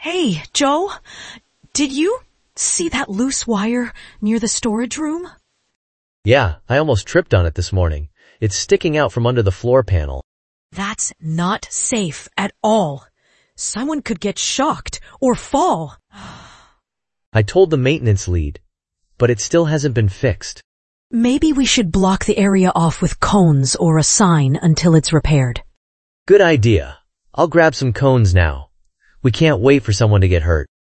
Hey, Joe, did you see that loose wire near the storage room? Yeah, I almost tripped on it this morning. It's sticking out from under the floor panel. That's not safe at all. Someone could get shocked or fall. I told the maintenance lead, but it still hasn't been fixed. Maybe we should block the area off with cones or a sign until it's repaired. Good idea. I'll grab some cones now. We can't wait for someone to get hurt.